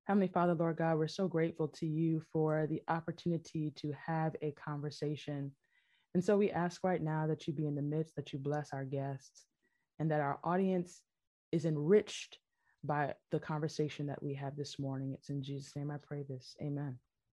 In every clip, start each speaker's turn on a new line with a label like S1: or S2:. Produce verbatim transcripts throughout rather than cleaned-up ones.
S1: Heavenly Father, Lord God, we're so grateful to you for the opportunity to have a conversation. And so we ask right now that you be in the midst, that you bless our guests, and that our audience is enriched by the conversation that we have this morning. It's in Jesus' name I pray this. Amen.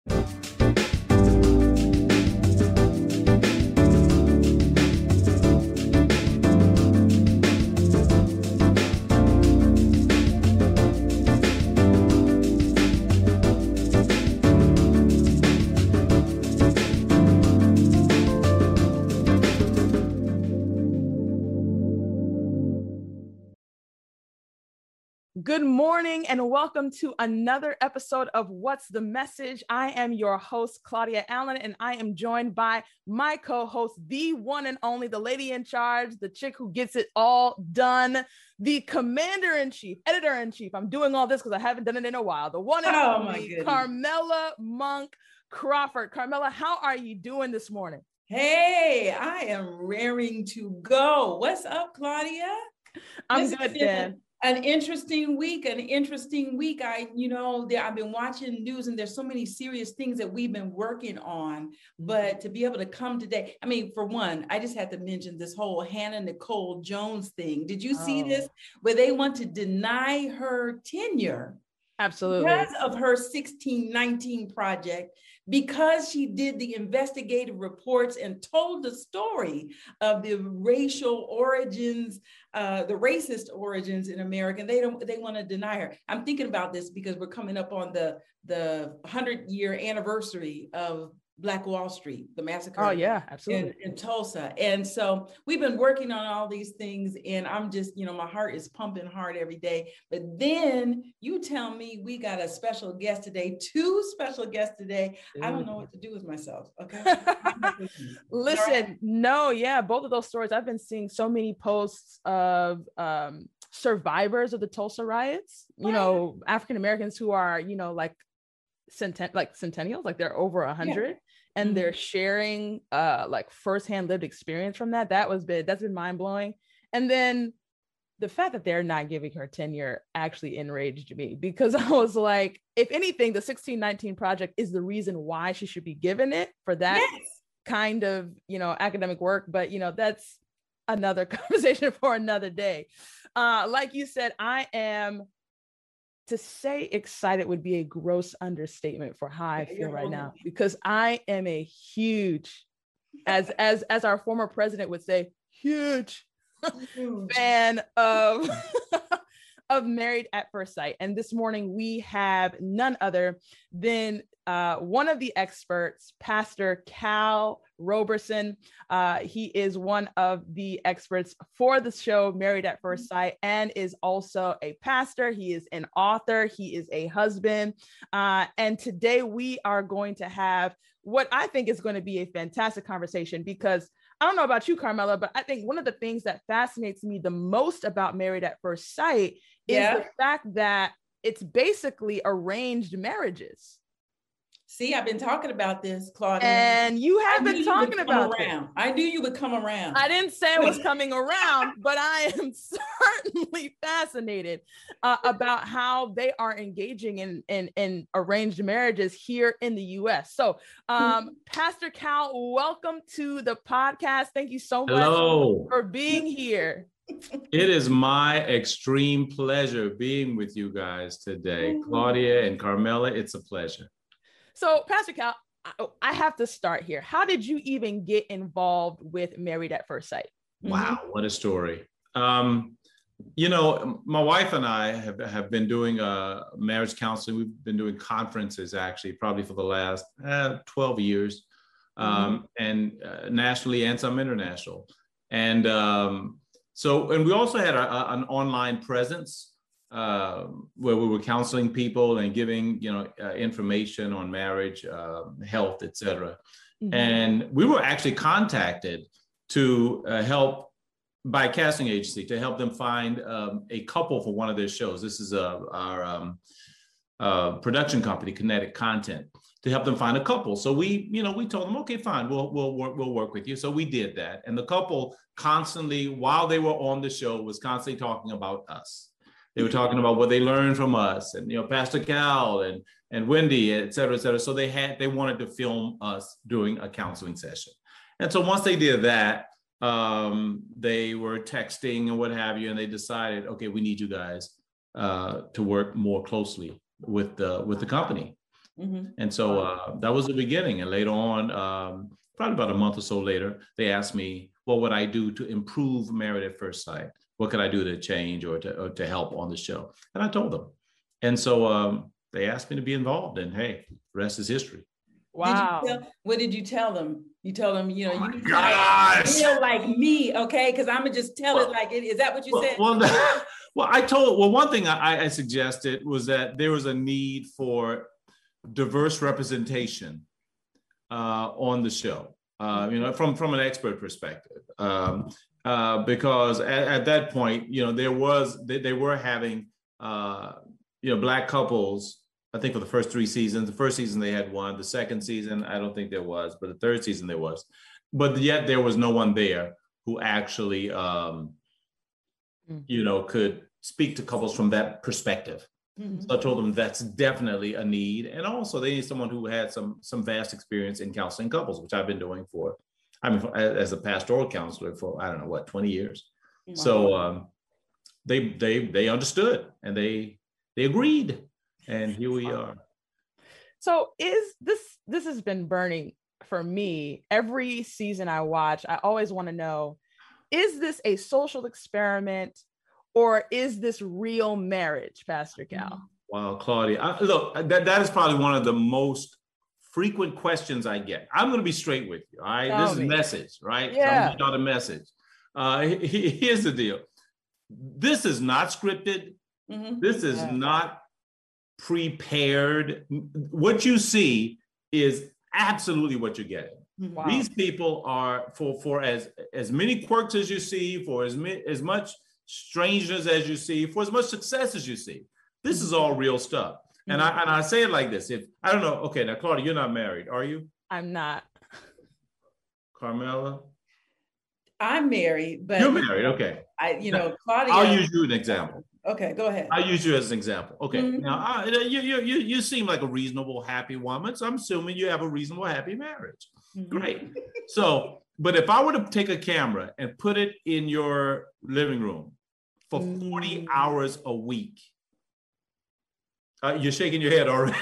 S1: Good morning and welcome to another episode of What's the Message? I am your host, Claudia Allen, and I am joined by my co-host, the one and only, the lady in charge, the chick who gets it all done, the commander-in-chief, editor-in-chief. I'm doing all this because I haven't done it in a while. The one and
S2: oh
S1: only Carmela Monk Crawford. Carmela, how are you doing this morning?
S2: Hey, I am raring to go. What's up, Claudia?
S1: I'm this good, Dan.
S2: An interesting week, an interesting week. I, you know, there, I've been watching news and there's so many serious things that we've been working on, but to be able to come today, I mean, for one, I just had to mention this whole Hannah Nicole Jones thing. Did you see oh. this? Where they want to deny her tenure.
S1: Absolutely.
S2: Because of her sixteen nineteen project, because she did the investigative reports and told the story of the racial origins, uh, the racist origins in America, they don't, they want to deny her. I'm thinking about this because we're coming up on the, the hundred year anniversary of Black Wall Street, the massacre.
S1: Oh yeah, absolutely.
S2: In, in Tulsa. And so we've been working on all these things and I'm just, you know, my heart is pumping hard every day. But then you tell me we got a special guest today, two special guests today. I don't know what to do with myself. Okay.
S1: Listen, right. no, yeah, both of those stories. I've been seeing so many posts of um, survivors of the Tulsa riots, you right. know, African Americans who are, you know, like Centen- like centennials, like they're over a hundred yeah. and mm-hmm. they're sharing uh like firsthand lived experience from that. That was big. That's been mind blowing. And then the fact that they're not giving her tenure actually enraged me because I was like, if anything, the sixteen nineteen project is the reason why she should be given it for that yes. kind of, you know, academic work. But, you know, that's another conversation for another day. Uh, like you said, I am To say excited would be a gross understatement for how I feel right now, because I am a huge, as as as our former president would say, huge fan of of Married at First Sight. And this morning we have none other than uh, one of the experts, Pastor Cal Roberson. Uh, he is one of the experts for the show Married at First Sight and is also a pastor. He is an author. He is a husband. Uh, and today we are going to have what I think is going to be a fantastic conversation, because I don't know about you, Carmela, but I think one of the things that fascinates me the most about Married at First Sight is yeah. the fact that it's basically arranged marriages.
S2: See, I've been talking about this, Claudia.
S1: And you have been talking about
S2: around. I knew you would come around.
S1: I didn't say it was coming around, but I am certainly fascinated uh, about how they are engaging in, in, in arranged marriages here in the U S. So, um, Pastor Cal, welcome to the podcast. Thank you so much
S3: Hello.
S1: for being here.
S3: It is my extreme pleasure being with you guys today. Claudia and Carmela, it's a pleasure.
S1: So, Pastor Cal, I have to start here. How did you even get involved with Married at First Sight?
S3: Wow, what a story. Um, you know, my wife and I have, have been doing uh, marriage counseling. We've been doing conferences, actually, probably for the last uh, twelve years, um, mm-hmm. and uh, nationally and some international. And um, so, and we also had a, a, an online presence Uh, where we were counseling people and giving, you know, uh, information on marriage, uh, health, et cetera. Mm-hmm. And we were actually contacted to uh, help by a casting agency to help them find um, a couple for one of their shows. This is a, our um, uh, production company, Kinetic Content, to help them find a couple. So we, you know, we told them, okay, fine, we'll we'll work, we'll work with you. So we did that, and the couple constantly, while they were on the show, was constantly talking about us. They were talking about what they learned from us, and you know, Pastor Cal and and Wendy, et cetera, et cetera. So they had they wanted to film us doing a counseling session. And so once they did that, um, they were texting and what have you, and they decided, okay, we need you guys uh, to work more closely with the with the company. Mm-hmm. And so uh, that was the beginning. And later on, um, probably about a month or so later, they asked me, what would I do to improve Married at First Sight? What could I do to change or to, or to help on the show? And I told them. And so um, they asked me to be involved, and hey, the rest is history.
S2: Wow. Did you tell, what did you tell them? You tell them, you know,
S3: oh
S2: you
S3: gosh.
S2: feel like me, okay? Because I'm gonna just tell well, it like it. Is that what you
S3: well,
S2: said?
S3: Well, well, I told, well, one thing I, I suggested was that there was a need for diverse representation uh, on the show, uh, you know, from, from an expert perspective. Um, uh, because at, at that point, you know, there was, they, they were having, uh, you know, Black couples, I think for the first three seasons. The first season they had one, the second season, I don't think there was, but the third season there was. But yet there was no one there who actually, um, mm-hmm. you know, could speak to couples from that perspective. Mm-hmm. So I told them that's definitely a need. And also they need someone who had some, some vast experience in counseling couples, which I've been doing for, I mean, for, as a pastoral counselor for, I don't know, what, twenty years. Wow. So um, they, they, they understood and they, they agreed. And here we are.
S1: So is this, this has been burning for me. Every season I watch, I always want to know, is this a social experiment or is this real marriage, Pastor Cal?
S3: Wow, Claudia, I, look, that, that is probably one of the most frequent questions I get. I'm going to be straight with you, all right? Tell this me. Is message, right?
S1: Yeah.
S3: Tell me about a message. Uh, here's the deal. This is not scripted. Mm-hmm. This is yeah. not prepared. What you see is absolutely what you're getting. Wow. These people are, for for as as many quirks as you see, for as mi- as much strangeness as you see, for as much success as you see, this is all real stuff. Mm-hmm. And I and I say it like this: if I don't know, okay, now Claudia, you're not married, are you?
S1: I'm not.
S3: Carmela,
S2: I'm married, but
S3: you're married. Okay.
S2: I, you know, Claudia.
S3: I'll use you an example.
S2: Okay, go ahead.
S3: I'll use you as an example. Okay, mm-hmm. now I, you, you you you seem like a reasonable, happy woman, so I'm assuming you have a reasonable, happy marriage. Mm-hmm. Great. So, but if I were to take a camera and put it in your living room for forty mm-hmm. hours a week, uh, you're shaking your head already.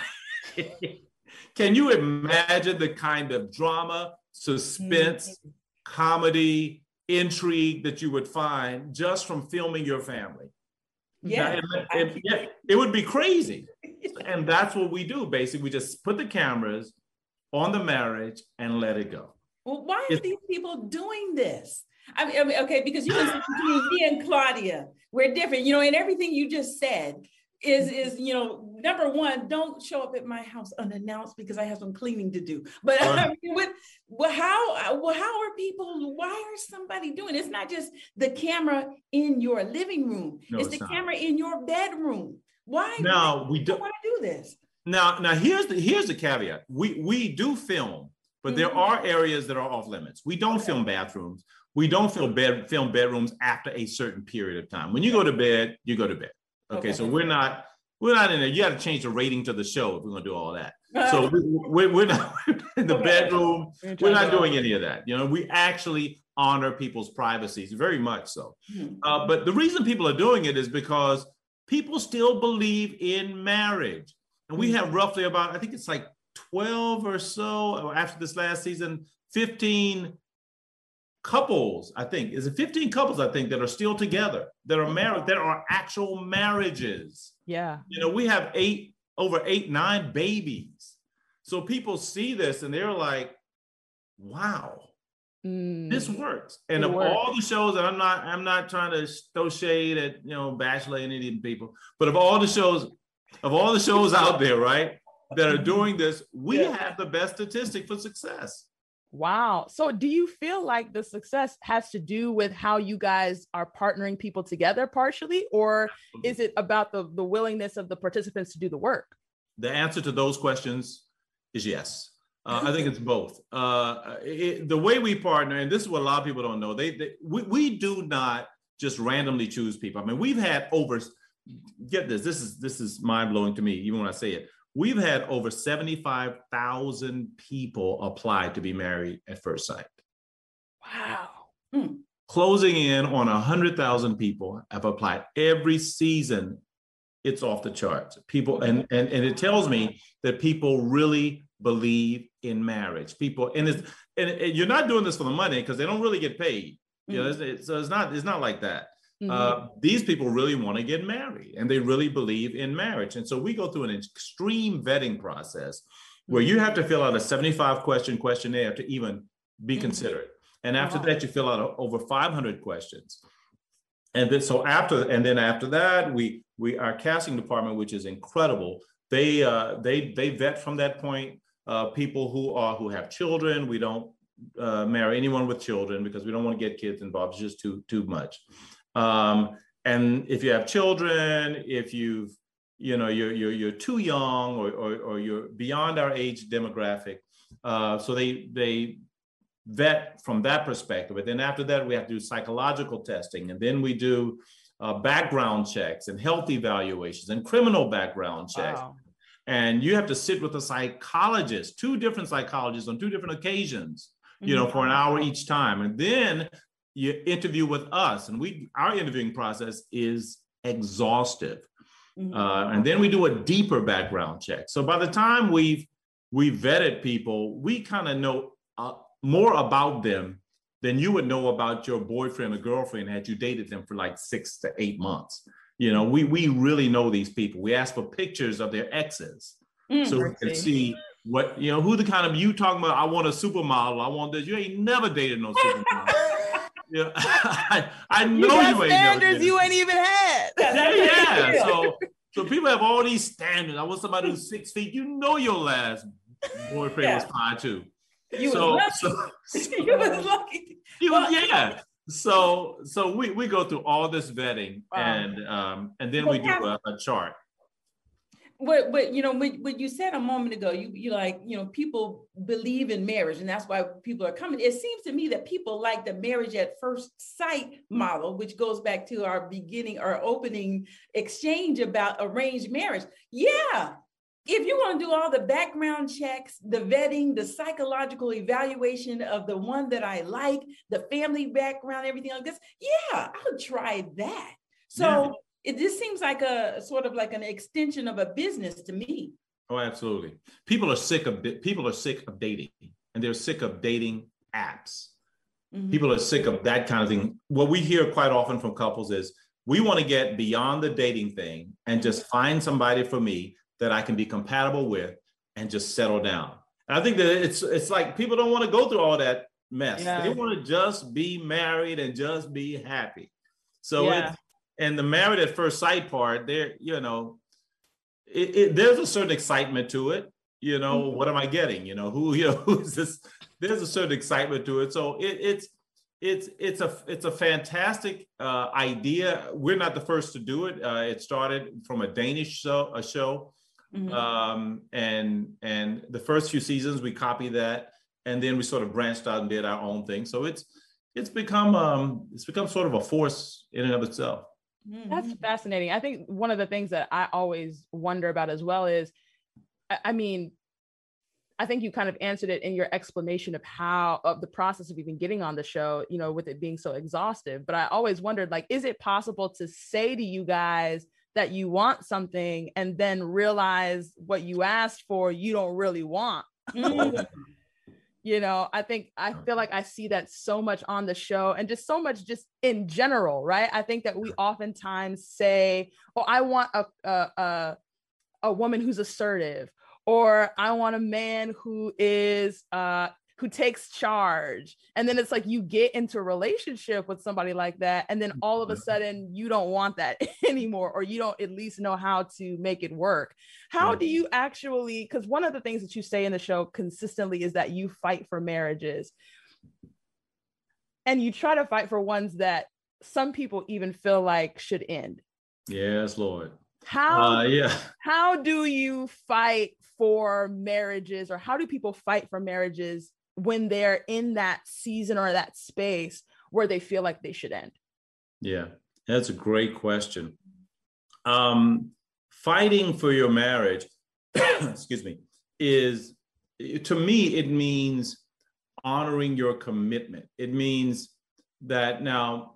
S3: Can you imagine the kind of drama, suspense, mm-hmm. comedy, intrigue that you would find just from filming your family?
S2: Yeah,
S3: now, and, and, yeah, it would be crazy. And that's what we do. Basically, we just put the cameras on the marriage and let it go.
S2: Well, why are it's, these people doing this? I mean, I mean, okay, because you know, between me and Claudia, we're different. You know, and everything you just said is, is you know, number one, don't show up at my house unannounced because I have some cleaning to do. But uh, I mean, what, well, how, well, how are people, why are somebody doing it? It's not just the camera in your living room. No, it's, it's the not. camera in your bedroom. Why,
S3: now,
S2: why
S3: we do
S2: want to do this?
S3: Now, now here's the, here's the caveat. We, we do film, but mm-hmm. there are areas that are off limits. We don't okay. film bathrooms. We don't film, bed, film bedrooms after a certain period of time. When you go to bed, you go to bed. Okay, okay. So we're not, We're not in there. You got to change the rating to the show if we're going to do all that. So we, we, we're not in the bedroom. We're not doing any of that. You know, we actually honor people's privacies, very much so. Mm-hmm. Uh, but the reason people are doing it is because people still believe in marriage. And we have roughly about, I think it's like twelve or so after this last season, fifteen couples, I think. Is it fifteen couples, I think, that are still together, that are married, that are actual marriages.
S1: Yeah.
S3: You know, we have eight, over eight, nine babies. So people see this and they're like, wow, mm, this works. And of works. all the shows, and I'm not, I'm not trying to throw shade at, you know, Bachelor and Indian people, but of all the shows, of all the shows out there, right, that are doing this, we yeah. have the best statistic for success.
S1: Wow. So do you feel like the success has to do with how you guys are partnering people together partially, or Absolutely. is it about the, the willingness of the participants to do the work?
S3: The answer to those questions is yes. Uh, I think it's both. Uh, it, the way we partner, and this is what a lot of people don't know, they, they we, we do not just randomly choose people. I mean, we've had over get this, this is this is mind-blowing to me, even when I say it. We've had over seventy-five thousand people apply to be married at first sight.
S1: Wow.
S2: Hmm.
S3: Closing in on one hundred thousand people have applied every season. It's off the charts. People, and, and, and it tells me that people really believe in marriage. People, and, it's, and, and you're not doing this for the money because they don't really get paid. Mm-hmm. You know, it's, it's, so it's not, it's not like that. Mm-hmm. Uh, these people really want to get married and they really believe in marriage. And so we go through an extreme vetting process where you have to fill out a seventy-five question questionnaire to even be mm-hmm. considered. And after wow. that, you fill out over five hundred questions. And then, so after, and then after that, we, we, our casting department, which is incredible, they, uh, they, they vet from that point, uh, people who are, who have children. We don't uh, marry anyone with children because we don't want to get kids involved. It's just too, too much. Um, and if you have children, if you've, you know, you're, you're, you're too young or, or, or you're beyond our age demographic. Uh, so they, they, vet from that perspective. But then after that, we have to do psychological testing. And then we do uh, background checks and health evaluations and criminal background checks. Wow. And you have to sit with a psychologist, two different psychologists on two different occasions, you mm-hmm. know, for an hour each time. And then you interview with us. And we, our interviewing process is exhaustive. Mm-hmm. Uh, and then we do a deeper background check. So by the time we've, we've vetted people, we kind of know uh, more about them than you would know about your boyfriend or girlfriend had you dated them for like six to eight months. You know, we we really know these people. We ask for pictures of their exes mm, so we can see what, you know, who the kind of, you talking about, I want a supermodel, I want this. You ain't never dated no supermodel. Yeah, I, I know you, you ain't
S1: standards
S3: never
S1: you ain't even had.
S3: Yeah, yeah. So, so people have all these standards. I want somebody who's six feet. You know your last boyfriend yeah. was five two.
S2: You
S3: so,
S2: was
S3: so,
S2: so you was lucky.
S3: You was, yeah. So so we, we go through all this vetting wow. and um and then
S2: but
S3: we do a, a chart.
S2: What what you know what, what you said a moment ago, you you like, you know, people believe in marriage and that's why people are coming. It seems to me that people like the marriage at first sight model, which goes back to our beginning, our opening exchange about arranged marriage. Yeah. If you want to do all the background checks, the vetting, the psychological evaluation of the one that I like, the family background, everything like this, yeah, I'll try that. So yeah. it just seems like a sort of like an extension of a business to me.
S3: Oh, absolutely. People are sick of people are sick of dating, and they're sick of dating apps. Mm-hmm. People are sick of that kind of thing. What we hear quite often from couples is, we want to get beyond the dating thing and just find somebody for me that I can be compatible with and just settle down. And I think that it's it's like people don't want to go through all that mess. Yeah. They want to just be married and just be happy. So yeah. it's, and the married at first sight part, there, you know, it, it, there's a certain excitement to it. You know, mm-hmm. what am I getting? You know, who, you know, who is this? There's a certain excitement to it. So it, it's it's it's a it's a fantastic uh, idea. We're not the first to do it. Uh, it started from a Danish show, a show. Mm-hmm. Um, and and the first few seasons we copied that, and then we sort of branched out and did our own thing. So it's it's become um, it's become sort of a force in and of itself.
S1: That's fascinating. I think one of the things that I always wonder about as well is, I, I mean, I think you kind of answered it in your explanation of how of the process of even getting on the show, you know, with it being so exhaustive. But I always wondered, like, is it possible to say to you guys that you want something and then realize what you asked for you don't really want? Mm. You know, I think I feel like I see that so much on the show and just so much just in general, right? I think that we oftentimes say, oh, I want a a, a, a woman who's assertive, or I want a man who is uh who takes charge. And then it's like you get into a relationship with somebody like that, and then all of a sudden you don't want that anymore, or you don't at least know how to make it work. How do you actually, because one of the things that you say in the show consistently is that you fight for marriages, and you try to fight for ones that some people even feel like should end.
S3: Yes, Lord.
S1: How,
S3: uh, yeah.
S1: how do you fight for marriages, or how do people fight for marriages when they're in that season or that space where they feel like they should end?
S3: Yeah, that's a great question. Um, fighting for your marriage, excuse me, is, to me, it means honoring your commitment. It means that now,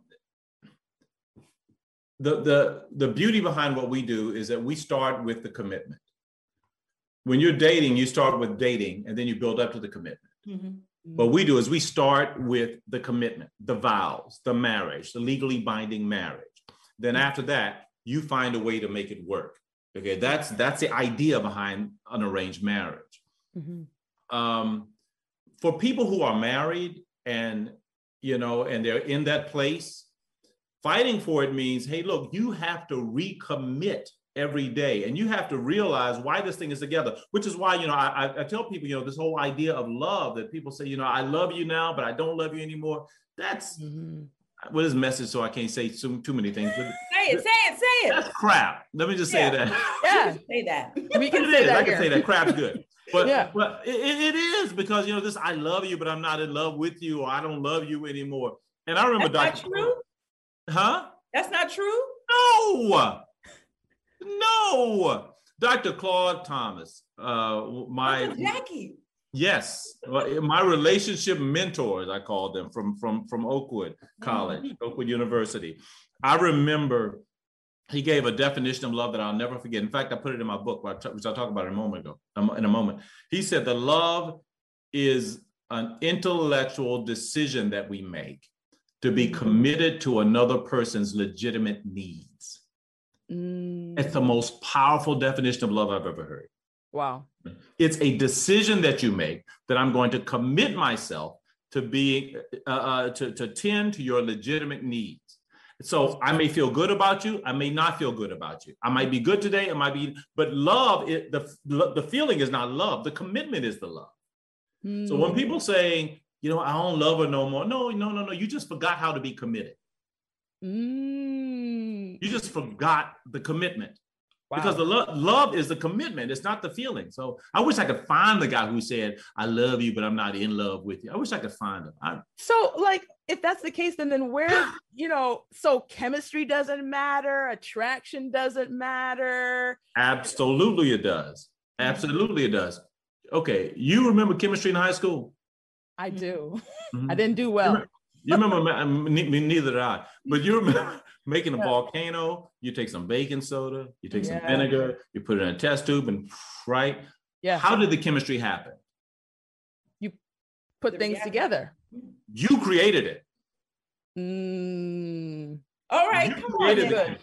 S3: the, the, the beauty behind what we do is that we start with the commitment. When you're dating, you start with dating and then you build up to the commitment. Mm-hmm. What we do is we start with the commitment, the vows, the marriage, the legally binding marriage. Then after that, you find a way to make it work. Okay, that's that's the idea behind an arranged marriage. Mm-hmm. Um, for people who are married and, you know, and they're in that place, fighting for it means, hey, look, you have to recommit every day, and you have to realize why this thing is together, which is why, you know, I, I tell people, you know, this whole idea of love that people say, you know, I love you now, but I don't love you anymore. That's, mm-hmm. well, this message, so I can't say too, too many things. But
S2: say it, say it, say it.
S3: That's crap. Let me just
S2: yeah.
S3: say that.
S2: Yeah, say that.
S1: We can
S3: it
S1: say
S3: is.
S1: that
S3: I
S1: here.
S3: can say that. Crap's good. But,
S1: yeah.
S3: but it, it is because, you know, this, I love you, but I'm not in love with you, or I don't love you anymore. And I remember
S2: That's
S3: Doctor
S2: not true?
S3: Huh?
S2: That's not true?
S3: No. No. Doctor Claude Thomas, uh, my
S2: Uncle Jackie.
S3: Yes, my relationship mentors, I call them, from from from Oakwood College, mm-hmm. Oakwood University. I remember he gave a definition of love that I'll never forget. In fact, I put it in my book, which I'll talk about in a moment ago. In a moment, he said that love is an intellectual decision that we make to be committed to another person's legitimate needs. Mm. It's the most powerful definition of love I've ever heard.
S1: Wow.
S3: It's a decision that you make that I'm going to commit myself to be, uh, uh, to, to tend to your legitimate needs. So I may feel good about you. I may not feel good about you. I might be good today. It might be, but love, it, the, the feeling is not love. The commitment is the love. Mm. So when people say, you know, I don't love her no more. No, no, no, no. You just forgot how to be committed. Mm. You just forgot the commitment. Wow. Because the lo- love is the commitment. It's not the feeling. So I wish I could find the guy who said, I love you, but I'm not in love with you. I wish I could find him. I-
S1: so like, if that's the case, then, then where, you know, so chemistry doesn't matter. Attraction doesn't matter.
S3: Absolutely it does. Absolutely it does. Okay. You remember chemistry in high school?
S1: I do. Mm-hmm. I didn't do well.
S3: You remember, you remember neither did I, but you remember making a volcano, you take some baking soda, you take yeah. some vinegar, you put it in a test tube, and right?
S1: Yeah.
S3: How did the chemistry happen?
S1: You put things together.
S3: You created it.
S1: Mm.
S2: All right,
S3: you
S2: come on.
S3: Good.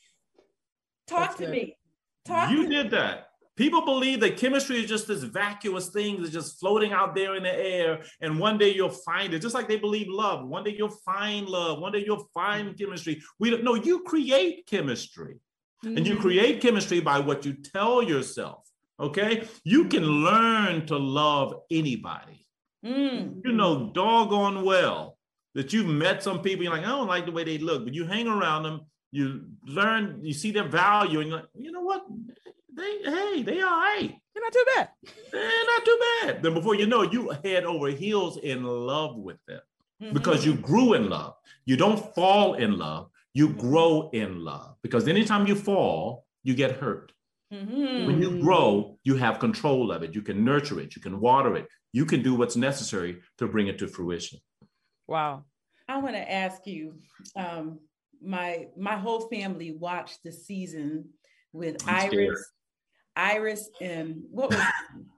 S2: Talk
S1: That's
S2: to
S1: good.
S2: me. Talk
S3: you
S2: to
S3: did
S2: me.
S3: that. People believe that chemistry is just this vacuous thing that's just floating out there in the air, and one day you'll find it. Just like they believe love. One day you'll find love. One day you'll find chemistry. We don't know. You create chemistry, mm-hmm. and you create chemistry by what you tell yourself. Okay, you can learn to love anybody. Mm-hmm. You know, doggone well that you've met some people. You're like, I don't like the way they look, but you hang around them. You learn. You see their value, and you're like, you know what? They, hey, they all right.
S1: They're not too bad.
S3: They're not too bad. Then before you know it, you head over heels in love with them mm-hmm. because you grew in love. You don't fall in love. You grow in love because anytime you fall, you get hurt. Mm-hmm. When you grow, you have control of it. You can nurture it. You can water it. You can do what's necessary to bring it to fruition.
S1: Wow.
S2: I want to ask you, um, my, my whole family watched the season with I'm Iris. Scared. Iris and what was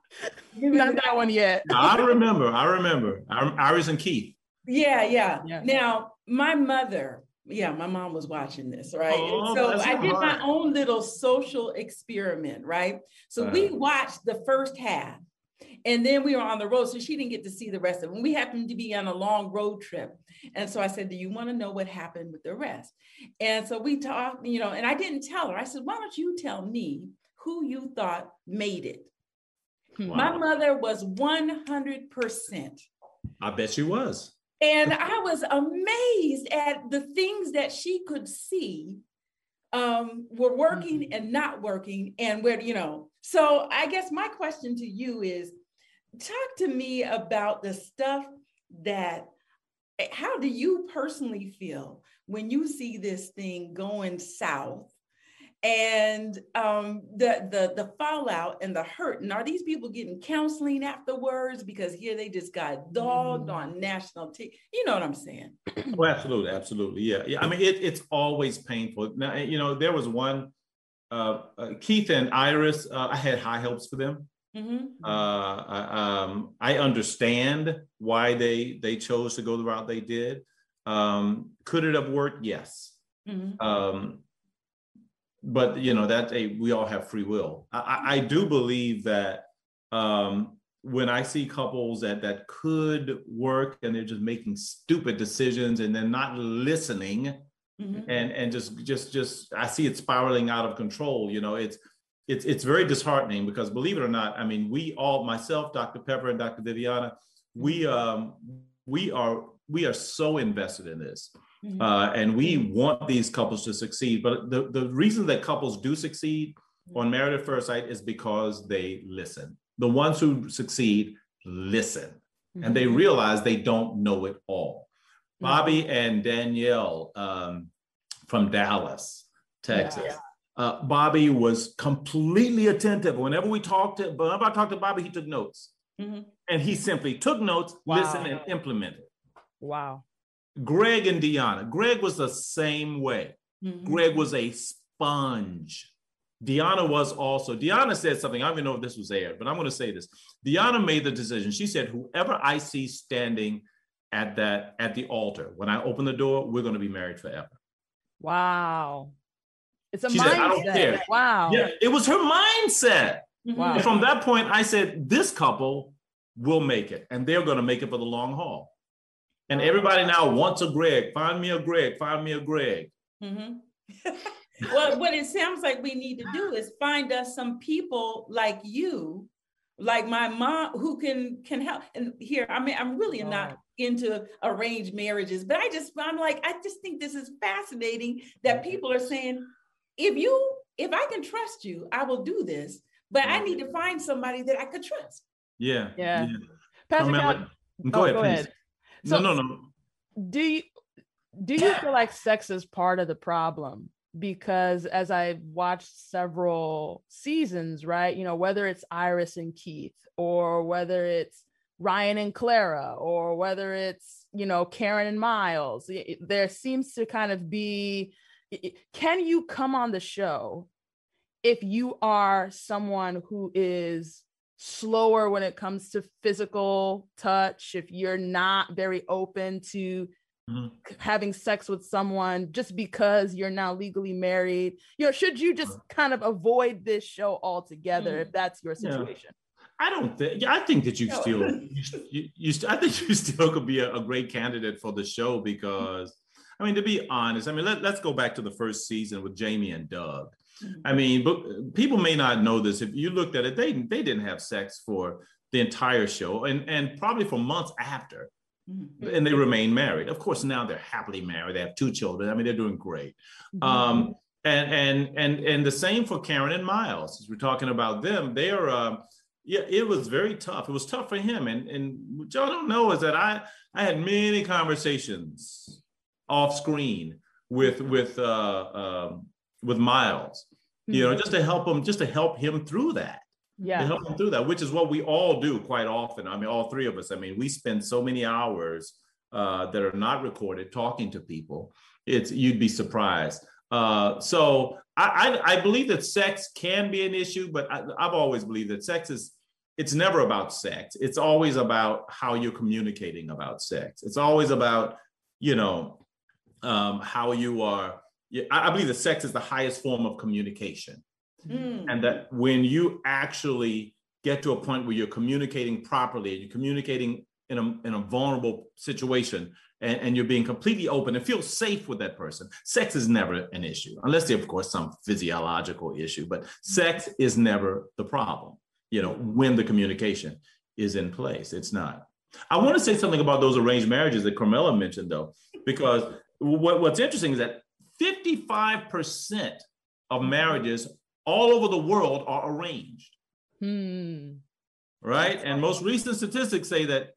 S1: not that one yet.
S3: No, I remember. I remember. Iris and Keith.
S2: Yeah, yeah, yeah. Now, my mother, yeah, my mom was watching this, right? Oh, so I did hard. my own little social experiment, right? So uh, we watched the first half, and then we were on the road, so she didn't get to see the rest of it. We happened to be on a long road trip. And so I said, do you want to know what happened with the rest? And so we talked, you know, and I didn't tell her. I said, why don't you tell me who you thought made it? Wow. My mother was one hundred percent.
S3: I bet she was.
S2: And I was amazed at the things that she could see um, were working mm-hmm. and not working, and where, you know. So I guess my question to you is, talk to me about the stuff that, how do you personally feel when you see this thing going south? and um, the, the, the fallout and the hurt. And are these people getting counseling afterwards? Because here they just got dogged mm. on national T V. You know what I'm saying?
S3: Oh, absolutely, absolutely. Yeah, yeah. I mean, it, it's always painful. Now, you know, there was one, uh, uh, Keith and Iris, uh, I had high hopes for them. Mm-hmm. uh, I, um, I understand why they, they chose to go the route they did. Um, could it have worked? Yes. Mm-hmm. Um, but you know that a we all have free will. I, I do believe that um, when I see couples that that could work and they're just making stupid decisions and they're not listening, mm-hmm. and and just just just I see it spiraling out of control. You know, it's it's it's very disheartening because believe it or not, I mean, we all, myself, Doctor Pepper, and Doctor Viviana, we um we are we are so invested in this. Mm-hmm. Uh, and we want these couples to succeed. But the, the reason that couples do succeed on Married at First Sight is because they listen. The ones who succeed listen. Mm-hmm. And they realize they don't know it all. Mm-hmm. Bobby and Danielle um, from Dallas, Texas. Yeah. Uh, Bobby was completely attentive. Whenever we talked to, whenever I talked to Bobby, he took notes. Mm-hmm. And he simply took notes, wow. listened, and implemented.
S1: Wow.
S3: Greg and Deanna. Greg was the same way. Mm-hmm. Greg was a sponge. Deanna was also. Deanna said something. I don't even know if this was aired, but I'm going to say this. Deanna made the decision. She said, whoever I see standing at that at the altar, when I open the door, we're going to be married forever.
S1: Wow. It's a
S3: she
S1: mindset.
S3: Said, I don't care.
S1: Wow.
S3: Yeah, it was her mindset. Wow. And from that point, I said, this couple will make it, and they're going to make it for the long haul. And everybody now wants a Greg. Find me a Greg. Find me a Greg.
S2: Mm-hmm. Well, what it sounds like we need to do is find us some people like you, like my mom, who can can help. And here, I mean, I'm really oh. not into arranged marriages, but I just, I'm like, I just think this is fascinating that people are saying, if you, if I can trust you, I will do this. But I need to find somebody that I could trust.
S3: Yeah.
S1: Yeah. yeah.
S3: Pastor Cal- go, oh, ahead, go ahead.
S1: So,
S3: no, no, no.
S1: Do you do you feel like sex is part of the problem? Because as I've watched several seasons, right, you know, whether it's Iris and Keith, or whether it's Ryan and Clara, or whether it's, you know, Karen and Miles, there seems to kind of be, can you come on the show if you are someone who is slower when it comes to physical touch, if you're not very open to mm-hmm. having sex with someone just because you're now legally married, you know, should you just kind of avoid this show altogether mm-hmm. if that's your situation?
S3: Yeah. I don't think, I think that you no. still, you, you, you, I think you still could be a, a great candidate for the show because, I mean, to be honest, I mean, let, let's go back to the first season with Jamie and Doug. I mean, but people may not know this. If you looked at it, they they didn't have sex for the entire show, and and probably for months after, mm-hmm. and they remain married. Of course, now they're happily married. They have two children. I mean, they're doing great. Mm-hmm. Um, and and and and the same for Karen and Miles. As we're talking about them, they are. Uh, yeah, it was very tough. It was tough for him. And and what y'all don't know is that I I had many conversations off screen with with uh, um, with Miles. You know, just to help him, just to help him through that. Yeah. To help him through that, which is what we all do quite often. I mean, all three of us. I mean, we spend so many hours uh, that are not recorded talking to people. It's, you'd be surprised. Uh, so I, I, I believe that sex can be an issue, but I, I've always believed that sex is, it's never about sex. It's always about how you're communicating about sex. It's always about, you know, um, how you are. Yeah, I believe that sex is the highest form of communication. Mm. And that when you actually get to a point where you're communicating properly, and you're communicating in a, in a vulnerable situation, and, and you're being completely open and feel safe with that person, sex is never an issue, unless there's, of course, some physiological issue, but sex is never the problem, you know, when the communication is in place. It's not. I want to say something about those arranged marriages that Carmela mentioned, though, because what, what's interesting is that fifty-five percent of marriages all over the world are arranged. Hmm. Right? And most recent statistics say that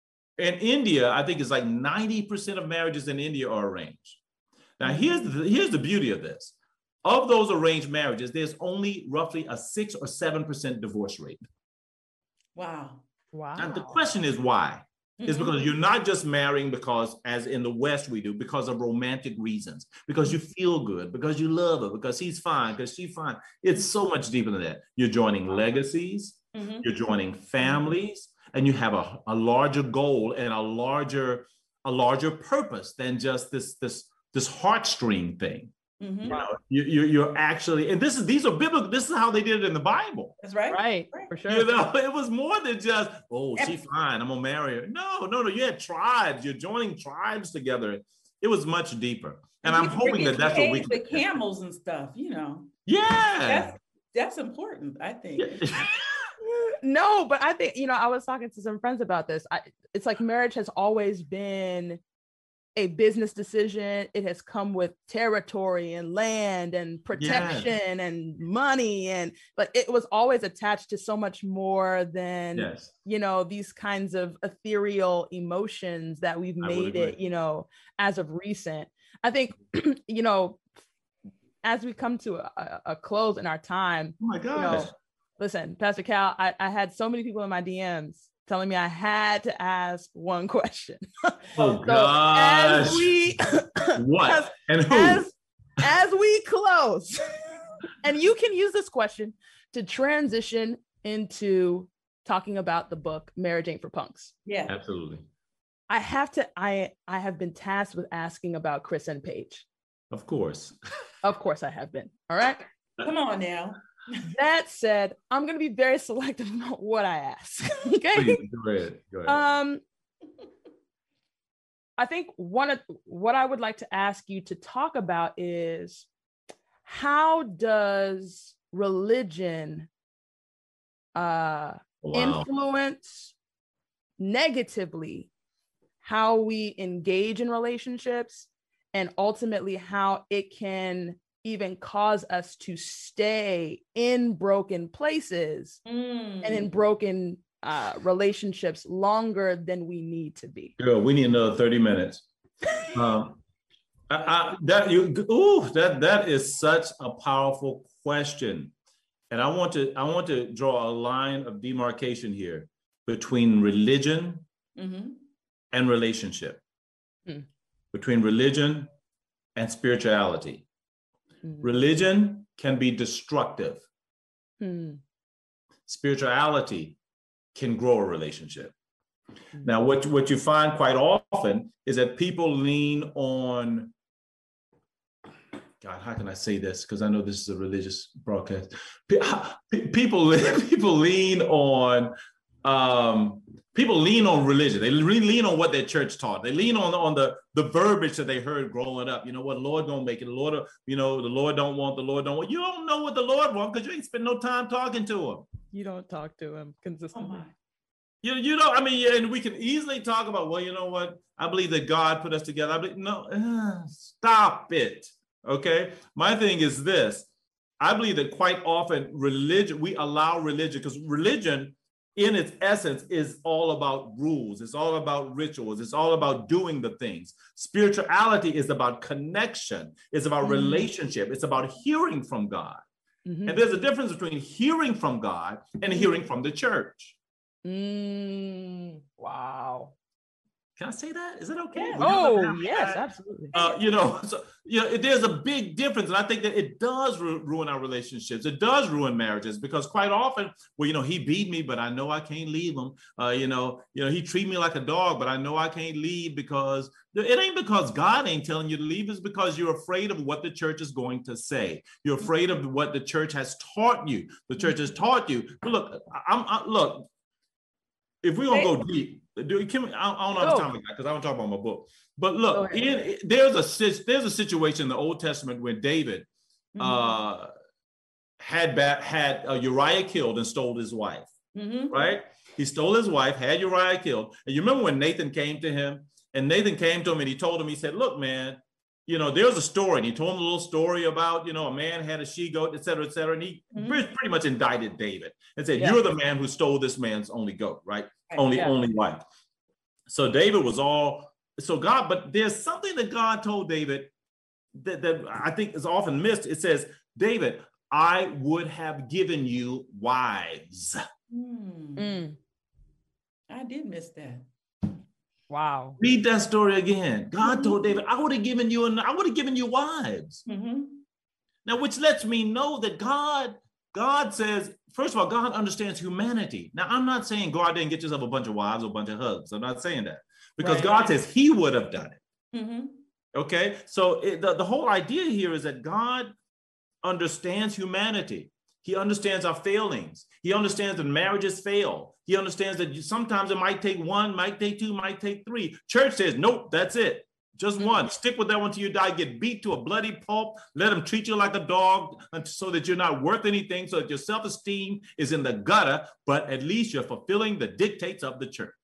S3: in India, I think it's like ninety percent of marriages in India are arranged. Now, here's the, here's the beauty of this. of those arranged marriages, there's only roughly a six or seven percent divorce rate.
S2: Wow.
S1: Wow.
S3: And the question is why? Mm-hmm. It's because you're not just marrying because, as in the West we do, because of romantic reasons, because you feel good, because you love her, because he's fine, because she's fine. It's so much deeper than that. You're joining legacies, mm-hmm. you're joining families, and you have a, a larger goal and a larger, a larger purpose than just this, this, this heartstring thing. Mm-hmm. You know, you, you, you're actually, and this is, these are biblical, this is how they did it in the Bible.
S2: That's right.
S1: Right, for sure.
S3: You know, it was more than just, oh, she's fine, I'm gonna marry her. No, no, no, you had tribes, you're joining tribes together. It was much deeper. And, and I'm hoping that that's what we can.
S2: The camels and stuff, you know.
S3: Yeah.
S2: That's, that's important, I think.
S3: Yeah.
S1: No, but I think, you know, I was talking to some friends about this. I, it's like marriage has always been a business decision. It has come with territory and land and protection yes. and money. And but it was always attached to so much more than, yes. you know, these kinds of ethereal emotions that we've made it, you know, as of recent. I think, you know, as we come to a, a close in our time,
S3: oh my gosh.
S1: You know, listen, Pastor Cal, I, I had so many people in my D Ms telling me I had to ask one question.
S3: Oh,
S1: so
S3: gosh.
S1: As we,
S3: what?
S1: As,
S3: and who?
S1: As, as we close, and you can use this question to transition into talking about the book, Marriage Ain't for Punks.
S2: Yeah,
S3: absolutely.
S1: I have to, I, I have been tasked with asking about Chris and Paige.
S3: Of course.
S1: Of course I have been. All right.
S2: Come on now.
S1: That said, I'm going to be very selective about what I ask. Okay.
S3: Please, go ahead. Go ahead.
S1: Um, I think one of what I would like to ask you to talk about is how does religion uh, wow. influence negatively how we engage in relationships, and ultimately how it can even cause us to stay in broken places mm. and in broken uh, relationships longer than we need to be.
S3: Girl, we need another thirty minutes. um, I, I, that you, ooh, that that is such a powerful question, and I want to I want to draw a line of demarcation here between religion mm-hmm. and relationship, mm. between religion and spirituality. Religion can be destructive. Hmm. Spirituality can grow a relationship. Hmm. Now, what, what you find quite often is that people lean on, God, how can I say this? Because I know this is a religious broadcast. People, people lean on, um, people lean on religion. They lean on what their church taught. They lean on, on the, the verbiage that they heard growing up. You know what, Lord don't make it. The Lord, you know, the Lord don't want, the Lord don't want. You don't know what the Lord wants because you ain't spend no time talking to him.
S1: You don't talk to him consistently. Oh
S3: you, you know, I mean, yeah, and we can easily talk about, well, you know what? I believe that God put us together. I believe, no, uh, stop it. Okay. My thing is this. I believe that quite often religion, we allow religion, because religion in its essence is all about rules. It's all about rituals. It's all about doing the things. Spirituality is about connection. It's about mm-hmm. relationship. It's about hearing from God. Mm-hmm. And there's a difference between hearing from God and hearing from the church.
S1: Mm, wow.
S3: Can I say that? Is it okay?
S1: Yeah. Oh, yes, absolutely.
S3: Uh, you know, so you know, there's a big difference, and I think that it does ru- ruin our relationships. It does ruin marriages because quite often, well, you know, he beat me, but I know I can't leave him. Uh, you know, you know, he treat me like a dog, but I know I can't leave because it ain't because God ain't telling you to leave. It's because you're afraid of what the church is going to say. You're afraid of what the church has taught you. The church has taught you. But look, I'm I, look. If we're gonna go deep, do can we, I, I don't know how much time we got because I don't talk about my book. But look, in, there's a there's a situation in the Old Testament where David mm-hmm. uh, had bat, had uh, Uriah killed and stole his wife. Mm-hmm. Right? He stole his wife, had Uriah killed, and you remember when Nathan came to him, and Nathan came to him and he told him, he said, "Look, man, you know, there's a story." And he told him a little story about, you know, a man had a she-goat, et cetera, et cetera. And he mm-hmm. pretty much indicted David and said, yeah. "You're the man who stole this man's only goat, right? right. Only, yeah. only wife." So David was all, so God, but there's something that God told David that, that I think is often missed. It says, David, I would have given you wives.
S2: Hmm.
S1: Mm.
S2: I did miss that.
S1: Wow.
S3: Read that story again. God
S2: Mhm.
S3: told David, I would have given you, an, I would have given you wives.
S2: Mm-hmm.
S3: Now, which lets me know that God, God says, first of all, God understands humanity. Now, I'm not saying go out there and get yourself a bunch of wives or a bunch of husbands. I'm not saying that, because
S2: Right.
S3: God says he would have done it.
S2: Mm-hmm.
S3: Okay, so it, the, the whole idea here is that God understands humanity. He understands our failings. He understands that marriages fail. He understands that you, sometimes it might take one, might take two, might take three. Church says, nope, that's it. Just
S2: Mm-hmm.
S3: one. Stick with that one till you die. Get beat to a bloody pulp. Let them treat you like a dog so that you're not worth anything, so that your self-esteem is in the gutter, but at least you're fulfilling the dictates of the church.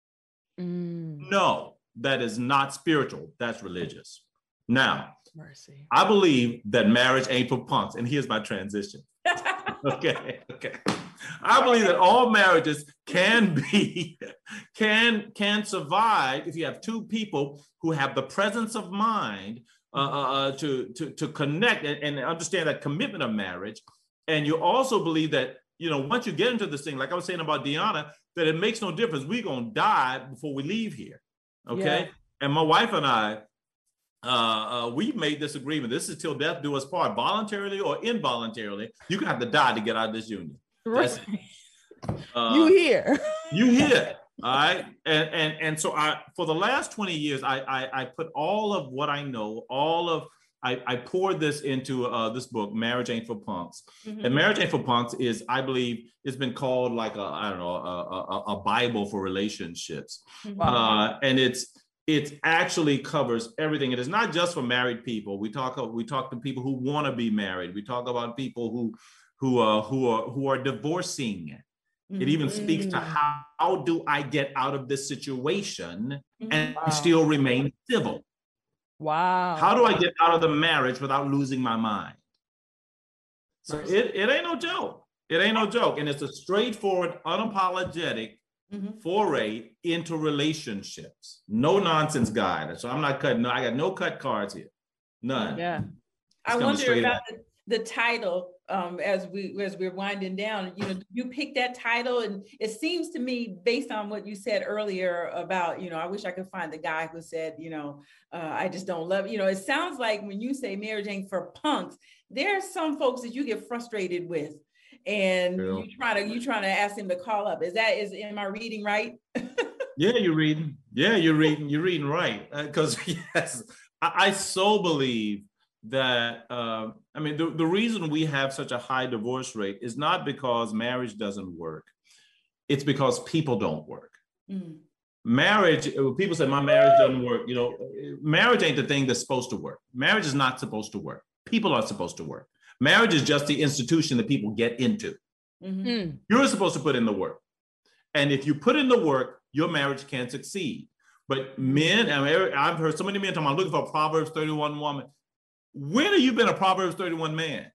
S1: Mm.
S3: No, that is not spiritual. That's religious. Now,
S1: Mercy.
S3: I believe that marriage ain't for punks. And here's my transition. Okay, okay. I believe that all marriages can be, can, can survive if you have two people who have the presence of mind uh, uh, to, to, to connect and, and understand that commitment of marriage. And you also believe that, you know, once you get into this thing, like I was saying about Deanna, that it makes no difference. We're going to die before we leave here. Okay.
S1: Yeah.
S3: And my wife and I, uh, uh, we made this agreement. This is till death do us part, voluntarily or involuntarily. You're going to have to die to get out of this union.
S1: Right.
S3: Uh,
S1: You here.
S3: you here. All right. And, and, and so I, for the last twenty years, I, I, I put all of what I know, all of, I, I poured this into uh, this book, Marriage Ain't for Punks.
S2: Mm-hmm.
S3: And Marriage Ain't for Punks is, I believe, it's been called like a, I don't know, a, a, a Bible for relationships.
S2: Mm-hmm.
S3: Uh, and it's, it actually covers everything. It is not just for married people. We talk, we talk to people who want to be married. We talk about people who, who, uh, who are, who are divorcing.
S2: Mm-hmm.
S3: It even speaks to how, how do I get out of this situation and
S1: Wow.
S3: still remain civil?
S1: Wow.
S3: How do I get out of the marriage without losing my mind? So it, it ain't no joke. It ain't no joke. And it's a straightforward, unapologetic
S2: Mm-hmm.
S3: foray into relationships. No nonsense guide. So I'm not cutting, no, I got no cut cards here. None.
S1: Yeah.
S2: I
S3: coming
S2: wonder
S3: straight
S2: about
S3: up.
S2: the, the title um, as we as we're winding down. You know, you picked that title, and it seems to me, based on what you said earlier about, you know, I wish I could find the guy who said, you know, uh, I just don't love. You know, it sounds like when you say marriage ain't for punks, there are some folks that you get frustrated with, and
S3: Yeah.
S2: you try to you trying to ask them to call up. Is that is am I reading right?
S3: Yeah, you're reading. Yeah, you're reading. You're reading right. Because uh, yes, I, I so believe that. Uh, I mean, the, the reason we have such a high divorce rate is not because marriage doesn't work. It's because people don't work.
S2: Mm.
S3: Marriage. People say my marriage doesn't work. You know, marriage ain't the thing that's supposed to work. Marriage is not supposed to work. People are supposed to work. Marriage is just the institution that people get into.
S2: Mm-hmm.
S1: Mm.
S3: You're supposed to put in the work. And if you put in the work, your marriage can succeed. But men, I mean, I've heard so many men talking about looking for a Proverbs thirty-one woman. When have you been a Proverbs thirty-one man?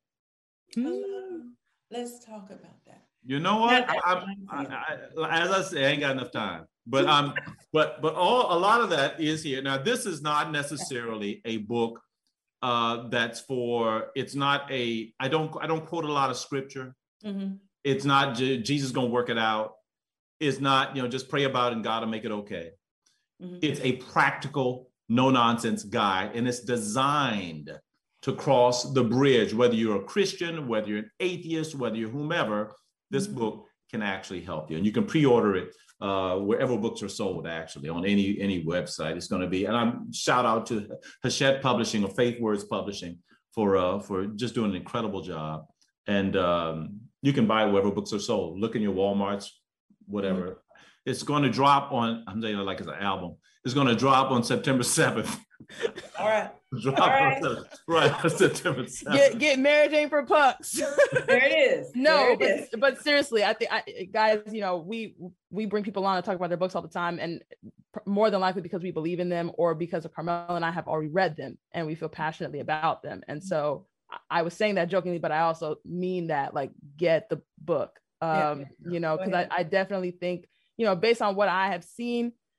S2: Hello. Let's talk about that.
S3: You know what? I, I, I, I, as I say, I ain't got enough time. But um, but but all a lot of that is here. Now, this is not necessarily a book uh, that's for. It's not a. I don't. I don't quote a lot of scripture.
S2: Mm-hmm.
S3: It's not Je- Jesus gonna work it out. It's not, you know, just pray about it and God will make it okay.
S2: Mm-hmm.
S3: It's a practical, no nonsense guide, and it's designed to cross the bridge. Whether you're a Christian, whether you're an atheist, whether you're whomever, this
S2: Mm-hmm.
S3: book can actually help you. And you can pre-order it uh, wherever books are sold, actually, on any any website. It's going to be. And I'm shout out to Hachette Publishing or Faith Words Publishing for uh, for just doing an incredible job. And um, you can buy it wherever books are sold. Look in your Walmarts, whatever. Mm-hmm. It's going to drop on, I'm saying it like it's an album. It's going to drop on September seventh.
S2: All right.
S3: Drop
S2: All right.
S3: on, right, on September seventh.
S1: Get, get marriage ain't for punks.
S2: There it is.
S1: No,
S2: There it
S1: but,
S2: is.
S1: but seriously, I think, I, guys, you know, we we bring people on to talk about their books all the time, and pr- more than likely because we believe in them or because of Carmel and I have already read them and we feel passionately about them. And so I, I was saying that jokingly, but I also mean that, like, get the book, um,
S2: Yeah.
S1: you know,
S2: Go
S1: because I,
S2: ahead.
S1: I definitely think, you know, based on what I have seen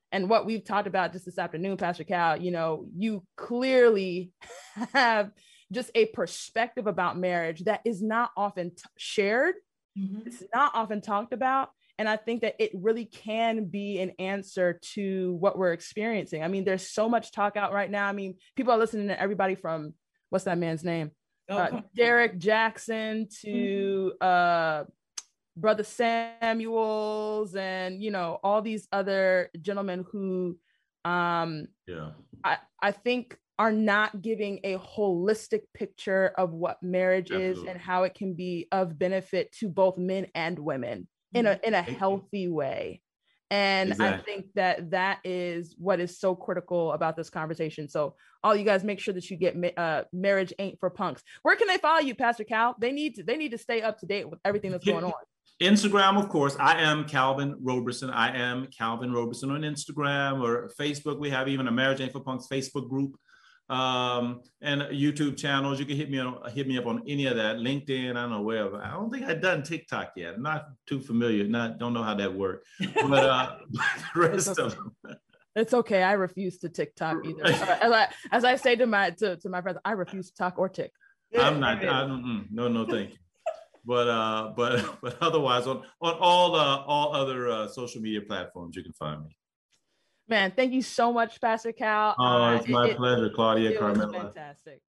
S1: and what we've talked about just this afternoon, Pastor Cal, you know, you clearly have just a perspective about marriage that is not often t- shared. Mm-hmm. It's not often talked about. And I think that it really can be an answer to what we're experiencing. I mean, there's so much talk out right now. I mean, people are listening to everybody from, what's that man's name? Oh, uh, Derek Jackson to uh, Brother Samuels, and, you know, all these other gentlemen who um, yeah. I, I think are not giving a holistic picture of what marriage Absolutely. Is and how it can be of benefit to both men and women in a in a healthy way. And exactly. I think that that is what is so critical about this conversation. So all you guys, make sure that you get uh, Marriage Ain't for Punks. Where can they follow you, Pastor Cal? They need to they need to stay up to date with everything that's going on.
S3: Instagram, of course. I am Calvin Roberson. I am Calvin Roberson on Instagram or Facebook. We have even a Marriage Ain't for Punks Facebook group. Um, and YouTube channels. You can hit me on, hit me up on any of that. LinkedIn, I don't know where. I don't think I've done TikTok yet. I'm not too familiar. Not don't know how that works. But uh, the rest
S1: okay.
S3: of them.
S1: It's okay. I refuse to TikTok either. uh, as, I, as I say to my to, to my friends, I refuse to talk or tick.
S3: I'm not. I don't. No, no, thank you. But uh, but but otherwise, on on all uh, all other uh, social media platforms, you can find me.
S1: Man, thank you so much, Pastor Cal.
S3: Oh, it's my
S1: uh,
S3: pleasure,
S1: it,
S3: Claudia
S1: it
S3: Carmela.
S1: was fantastic.